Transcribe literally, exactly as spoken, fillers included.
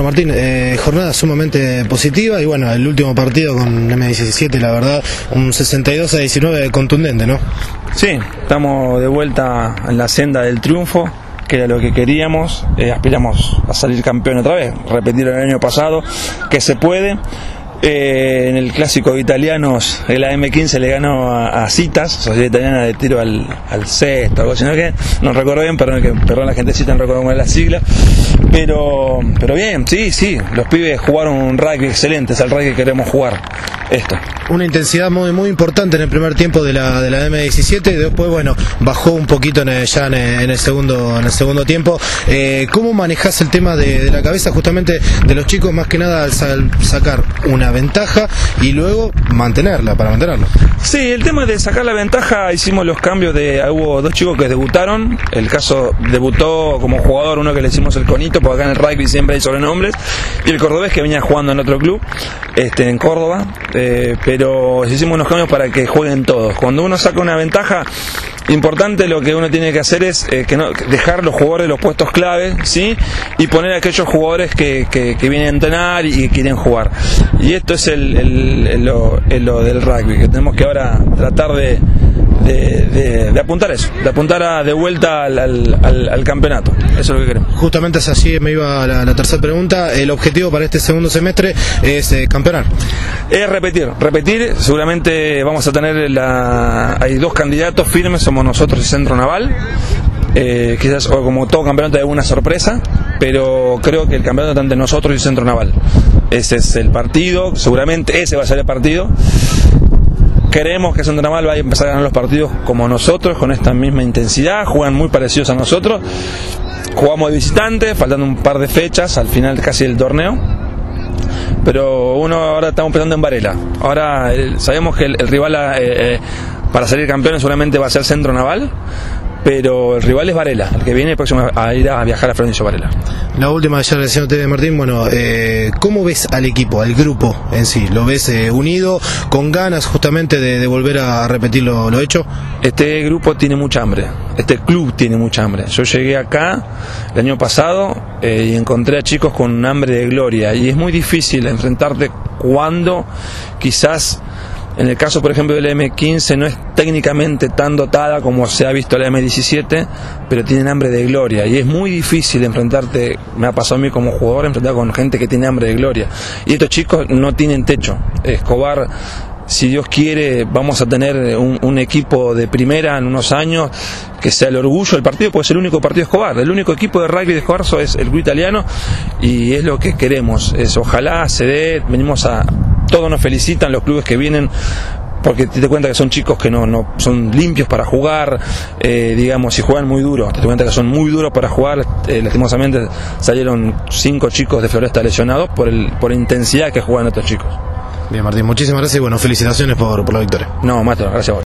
Martín, eh, jornada sumamente positiva y bueno, el último partido con eme diecisiete, la verdad, un sesenta y dos a diecinueve contundente, ¿no? Sí, estamos de vuelta en la senda del triunfo, que era lo que queríamos, eh, aspiramos a salir campeón otra vez, repetir el año pasado, que se puede. Eh, en el clásico de italianos, el A M quince le ganó a, a Citas, Sociedad Italiana de Tiro al, al Cesto, algo así, ¿no? Que no recuerdo bien, perdón, que, perdón la gente Cita, no recuerdo cuál es la sigla, pero, pero bien, sí, sí, los pibes jugaron un rugby excelente, es el rugby que queremos jugar, esto. Una intensidad muy muy importante en el primer tiempo de la, de la eme diecisiete, y después, bueno, bajó un poquito en el, ya en el, en el segundo en el segundo tiempo. Eh, ¿Cómo manejás el tema de, de la cabeza justamente de los chicos, más que nada al, al sacar una ventaja y luego mantenerla, para mantenerla? Sí, el tema de sacar la ventaja, hicimos los cambios de, hubo dos chicos que debutaron, el caso debutó como jugador uno que le hicimos el Conito, porque acá en el rugby siempre hay sobrenombres, y el cordobés que venía jugando en otro club, este, en Córdoba, eh, pero hicimos unos cambios para que jueguen todos. Cuando uno saca una ventaja importante, lo que uno tiene que hacer es eh, que no, dejar los jugadores de los puestos clave, ¿sí? Y poner a aquellos jugadores que, que, que vienen a entrenar y que quieren jugar. Y esto es el, el, el, lo, el, lo del rugby, que tenemos que ahora tratar de, de, de, de apuntar eso, de apuntar a, de vuelta al, al, al campeonato. Eso es lo que queremos. Justamente es así, me iba a la, la tercera pregunta. El objetivo para este segundo semestre es eh, campeonar. Es repetir, repetir, seguramente vamos a tener la, hay dos candidatos firmes, somos nosotros y Centro Naval, eh, quizás o como todo campeonato hay alguna sorpresa, pero creo que el campeonato está entre nosotros y Centro Naval. Ese es el partido, seguramente ese va a ser el partido. Queremos que Centro Naval vaya a empezar a ganar los partidos como nosotros, con esta misma intensidad, juegan muy parecidos a nosotros, jugamos de visitante, faltando un par de fechas al final casi del torneo. Pero uno ahora estamos pensando en Varela. Ahora el, sabemos que el, el rival a, eh, eh, para salir campeón seguramente va a ser Centro Naval, pero el rival es Varela, el que viene el próximo a ir a viajar a Florencio Varela. La última, ya diciéndote, Martín, bueno, eh, ¿cómo ves al equipo, al grupo en sí? ¿Lo ves eh, unido, con ganas justamente de, de volver a repetir lo, lo hecho? Este grupo tiene mucha hambre, este club tiene mucha hambre. Yo llegué acá el año pasado eh, y encontré a chicos con un hambre de gloria, y es muy difícil enfrentarte cuando quizás, en el caso por ejemplo del eme quince, no es técnicamente tan dotada como se ha visto la eme diecisiete, pero tienen hambre de gloria, y es muy difícil enfrentarte, me ha pasado a mí como jugador, enfrentar con gente que tiene hambre de gloria, y estos chicos no tienen techo. Escobar, si Dios quiere, vamos a tener un, un equipo de primera en unos años que sea el orgullo del partido, porque es el único partido de Escobar, el único equipo de rugby de Escobar es el club italiano, y es lo que queremos, es ojalá se dé, venimos a, todos nos felicitan los clubes que vienen, porque te das cuenta que son chicos que no, no son limpios para jugar, eh, digamos, si juegan muy duro, te das cuenta que son muy duros para jugar. Eh, lastimosamente salieron cinco chicos de Floresta lesionados por, el, por la intensidad que juegan estos chicos. Bien, Martín, muchísimas gracias y bueno, felicitaciones por, por la victoria. No, maestro, gracias a vos.